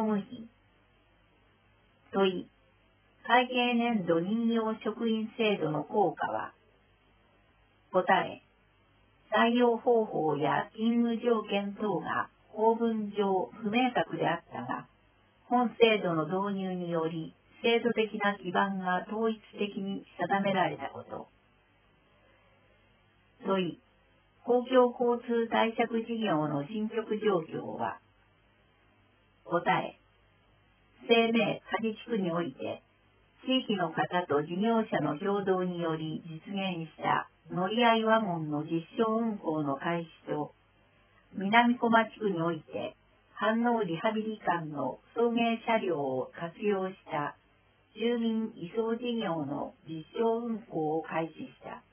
務費。問い、会計年度任用職員制度の効果は。答え、採用方法や勤務条件等が法文上不明確であったが、本制度の導入により制度的な基盤が統一的に定められたこと。問い、公共交通貸借事業の進捗状況は。答え、生命果実地区において、地域の方と事業者の共同により実現した乗り合いワゴンの実証運行の開始と、南小町区において、飯能リハビリ館の送迎車両を活用した住民移送事業の実証運行を開始した。